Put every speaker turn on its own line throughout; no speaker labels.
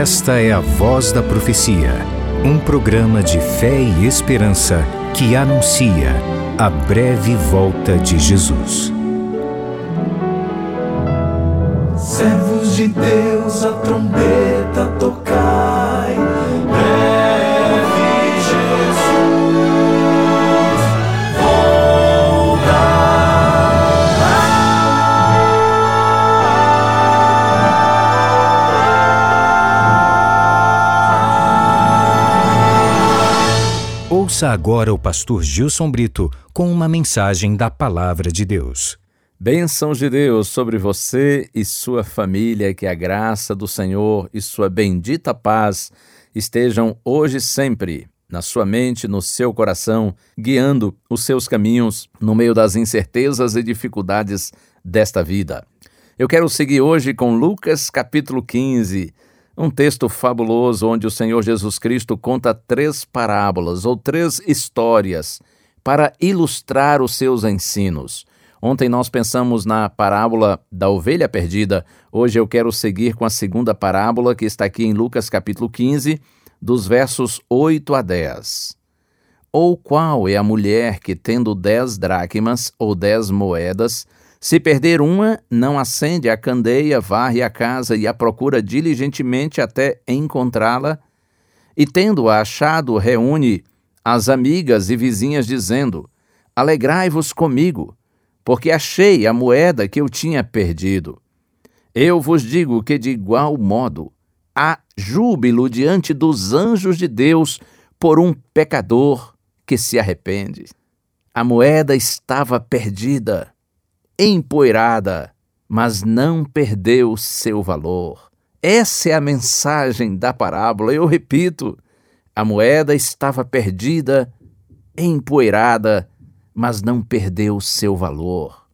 Esta é a Voz da Profecia, um programa de fé e esperança que anuncia a breve volta de Jesus.
Servos de Deus, a trombeta tocai, breve Jesus
Ouça agora o pastor Gilson Brito com uma mensagem da Palavra de Deus.
Bênçãos de Deus sobre você e sua família, que a graça do Senhor e sua bendita paz estejam hoje e sempre na sua mente, no seu coração, guiando os seus caminhos no meio das incertezas e dificuldades desta vida. Eu quero seguir hoje com Lucas capítulo 15, um texto fabuloso onde o Senhor Jesus Cristo conta 3 parábolas ou 3 histórias para ilustrar os seus ensinos. Ontem nós pensamos na parábola da ovelha perdida. Hoje eu quero seguir com a segunda parábola que está aqui em Lucas capítulo 15, dos versos 8 a 10. Ou qual é a mulher que, tendo 10 dracmas ou 10 moedas, se perder uma, não acende a candeia, varre a casa e a procura diligentemente até encontrá-la? E tendo-a achado, reúne as amigas e vizinhas, dizendo: Alegrai-vos comigo, porque achei a moeda que eu tinha perdido. Eu vos digo que, de igual modo, há júbilo diante dos anjos de Deus por um pecador que se arrepende. A moeda estava perdida, empoeirada, mas não perdeu seu valor. Essa é a mensagem da parábola. Eu repito, a moeda estava perdida, empoeirada, mas não perdeu seu valor.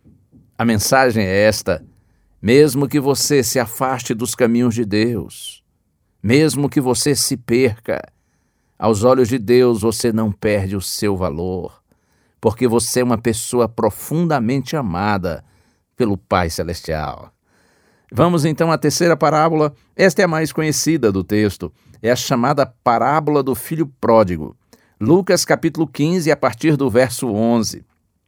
A mensagem é esta: mesmo que você se afaste dos caminhos de Deus, mesmo que você se perca, aos olhos de Deus você não perde o seu valor, porque você é uma pessoa profundamente amada pelo Pai Celestial. Vamos então à terceira parábola. Esta é a mais conhecida do texto. É a chamada parábola do filho pródigo. Lucas capítulo 15, a partir do verso 11.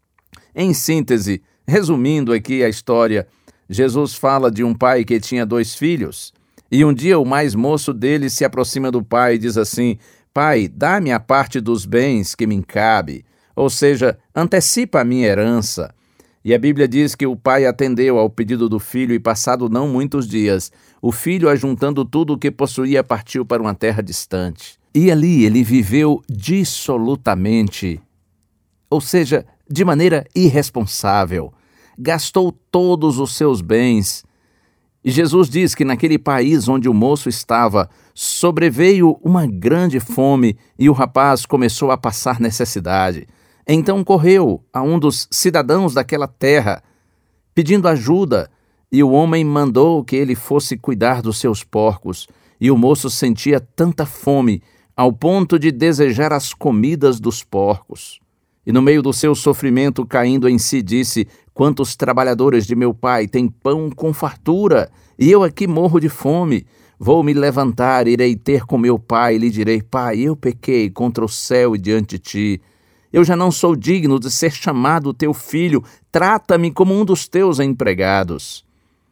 Em síntese, resumindo aqui a história, Jesus fala de um pai que tinha 2 filhos, e um dia o mais moço deles se aproxima do pai e diz assim: Pai, dá-me a parte dos bens que me cabe, ou seja, antecipa a minha herança. E a Bíblia diz que o pai atendeu ao pedido do filho e, passado não muitos dias, o filho, ajuntando tudo o que possuía, partiu para uma terra distante. E ali ele viveu dissolutamente, ou seja, de maneira irresponsável. Gastou todos os seus bens. E Jesus diz que naquele país onde o moço estava, sobreveio uma grande fome e o rapaz começou a passar necessidade. Então correu a um dos cidadãos daquela terra, pedindo ajuda, e o homem mandou que ele fosse cuidar dos seus porcos. E o moço sentia tanta fome, ao ponto de desejar as comidas dos porcos. E no meio do seu sofrimento, caindo em si, disse: Quantos trabalhadores de meu pai têm pão com fartura, e eu aqui morro de fome. Vou me levantar, irei ter com meu pai, e lhe direi: Pai, eu pequei contra o céu e diante de ti. Eu já não sou digno de ser chamado teu filho, trata-me como um dos teus empregados.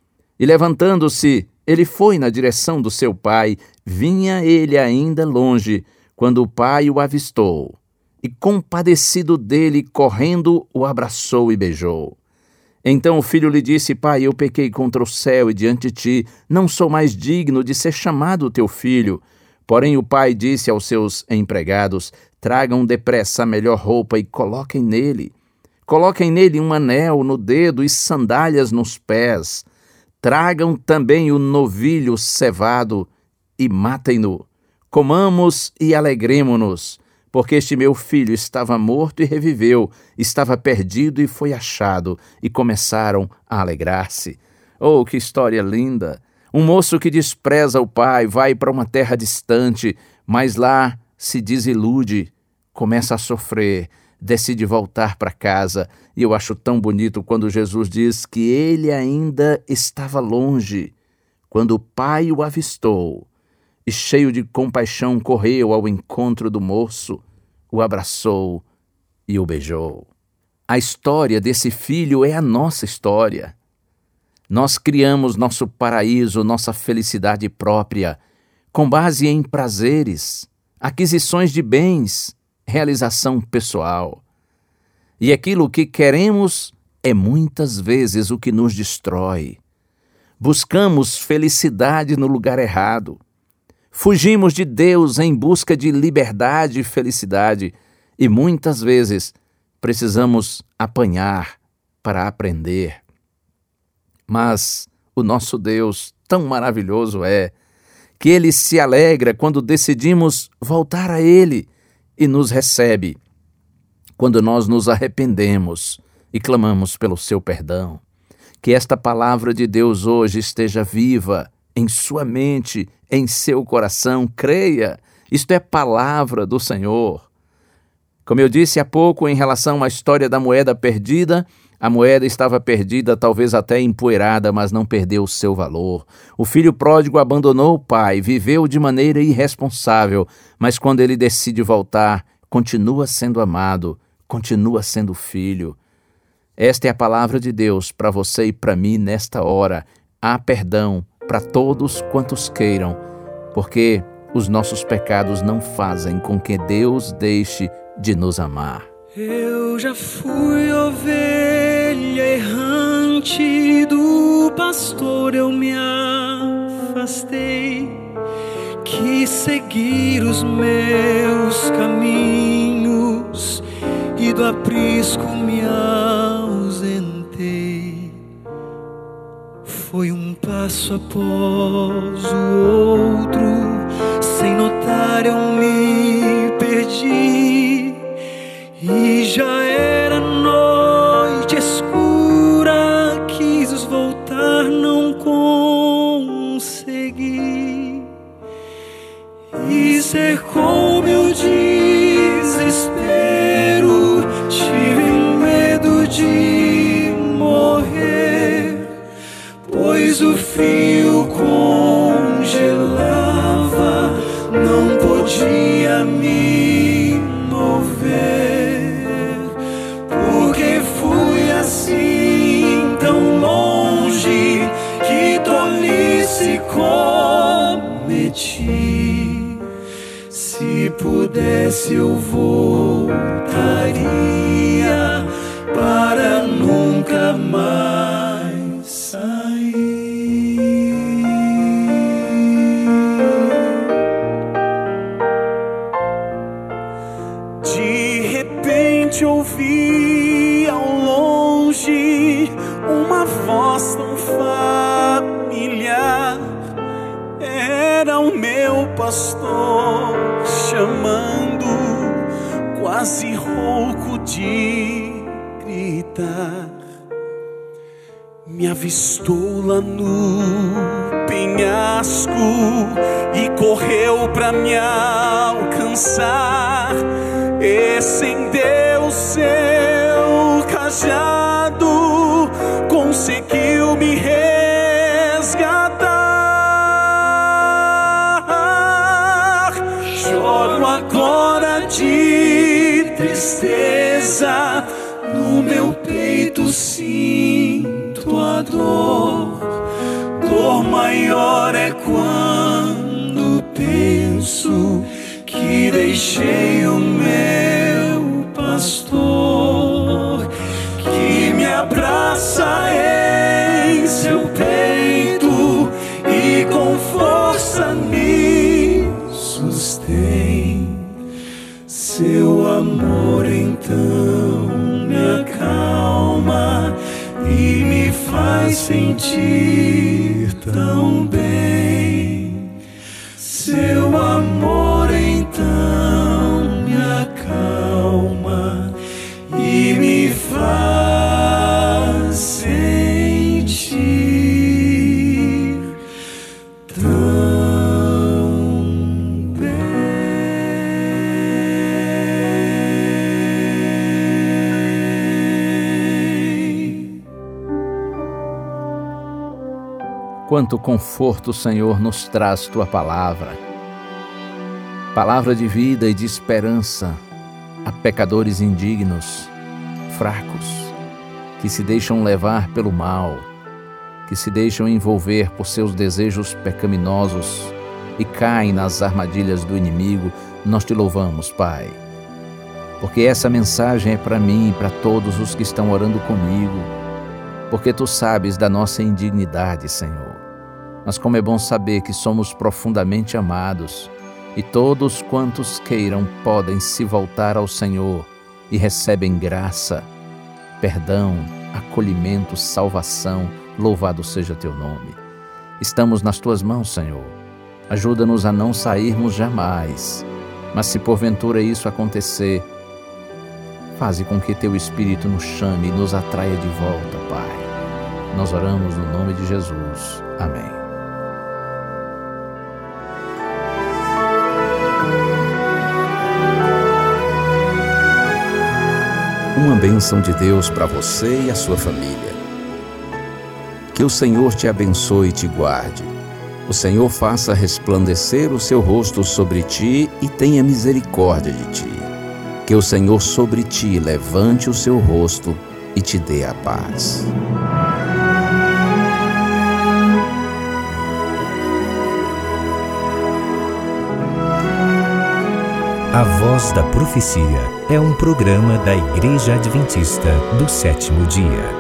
E levantando-se, ele foi na direção do seu pai. Vinha ele ainda longe, quando o pai o avistou, e compadecido dele, correndo, o abraçou e beijou. Então o filho lhe disse: Pai, eu pequei contra o céu e diante de ti, não sou mais digno de ser chamado teu filho. Porém o pai disse aos seus empregados: Tragam depressa a melhor roupa e coloquem nele. Coloquem nele um anel no dedo e sandálias nos pés. Tragam também o novilho cevado e matem-no. Comamos e alegremo-nos, porque este meu filho estava morto e reviveu, estava perdido e foi achado, e começaram a alegrar-se. Oh, que história linda! Um moço que despreza o pai, vai para uma terra distante, mas lá se desilude, começa a sofrer, decide voltar para casa. E eu acho tão bonito quando Jesus diz que ele ainda estava longe, quando o pai o avistou e, cheio de compaixão, correu ao encontro do moço, o abraçou e o beijou. A história desse filho é a nossa história. Nós criamos nosso paraíso, nossa felicidade própria, com base em prazeres, aquisições de bens, realização pessoal. E aquilo que queremos é muitas vezes o que nos destrói. Buscamos felicidade no lugar errado. Fugimos de Deus em busca de liberdade e felicidade, e muitas vezes precisamos apanhar para aprender. Mas o nosso Deus tão maravilhoso é que Ele se alegra quando decidimos voltar a Ele e nos recebe quando nós nos arrependemos e clamamos pelo seu perdão. Que esta palavra de Deus hoje esteja viva em sua mente, em seu coração. Creia, isto é palavra do Senhor. Como eu disse há pouco em relação à história da moeda perdida, a moeda estava perdida, talvez até empoeirada, mas não perdeu o seu valor. O filho pródigo abandonou o pai, viveu de maneira irresponsável, mas quando ele decide voltar, continua sendo amado, continua sendo filho. Esta é a palavra de Deus para você e para mim nesta hora. Há perdão para todos quantos queiram, porque os nossos pecados não fazem com que Deus deixe de nos amar.
Eu já fui ovelha errante, do pastor eu me afastei, quis seguir os meus caminhos e do aprisco me ausentei. Foi um passo após o outro, sem notar eu me perdi, e já era noite escura, quis voltar, não consegui, e cercou-me o desespero, tive medo de morrer, pois o fio congelava, não podia me mover, porque fui assim tão longe, que tolice cometi. Se pudesse eu voltaria para nunca mais sair. De repente ouvi ao longe uma voz tão familiar. Era o meu pastor chamando, quase rouco de gritar. Me avistou lá no penhasco e correu pra me alcançar. Estendeu seu cajado, conseguiu me resgatar. Choro agora de tristeza, no meu peito sinto a dor. Dor maior é quando penso que deixei o meu pastor, que me abraça em seu peito e com força me sustém. Seu amor então me acalma e me faz sentir tão bem. Seu amor então me acalma e me faz sentir tão bem.
Quanto conforto, Senhor, nos traz Tua palavra. palavra de vida e de esperança a pecadores indignos, fracos, que se deixam levar pelo mal, que se deixam envolver por seus desejos pecaminosos e caem nas armadilhas do inimigo. Nós te louvamos, Pai, porque essa mensagem é para mim e para todos os que estão orando comigo, porque Tu sabes da nossa indignidade, Senhor. Mas como é bom saber que somos profundamente amados e todos quantos queiram podem se voltar ao Senhor e recebem graça, perdão, acolhimento, salvação. Louvado seja Teu nome. Estamos nas Tuas mãos, Senhor. Ajuda-nos a não sairmos jamais, mas se porventura isso acontecer, faze com que Teu Espírito nos chame e nos atraia de volta, Pai. Nós oramos no nome de Jesus. Amém. Uma bênção de Deus para você e a sua família. Que o Senhor te abençoe e te guarde. O Senhor faça resplandecer o seu rosto sobre ti e tenha misericórdia de ti. Que o Senhor sobre ti levante o seu rosto e te dê a paz.
A Voz da Profecia é um programa da Igreja Adventista do Sétimo Dia.